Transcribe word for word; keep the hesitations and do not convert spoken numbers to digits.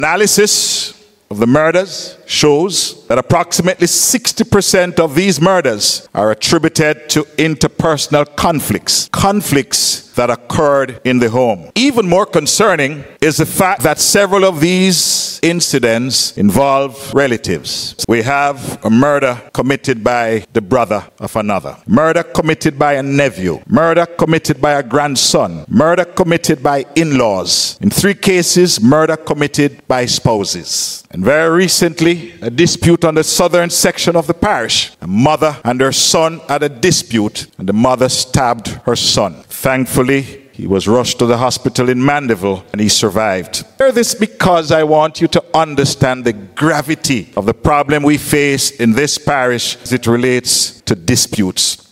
Analysis of the murders shows that approximately sixty percent of these murders are attributed to interpersonal conflicts, conflicts that occurred in the home. Even more concerning is the fact that several of these incidents involve relatives. We have a murder committed by the brother of another, murder committed by a nephew, murder committed by a grandson, murder committed by in-laws. In three cases, murder committed by spouses. And very recently, a dispute on the southern section of the parish. A mother and her son had a dispute, and the mother stabbed her son. Thankfully, he was rushed to the hospital in Mandeville, and he survived. I share this because I want you to understand the gravity of the problem we face in this parish as it relates to disputes.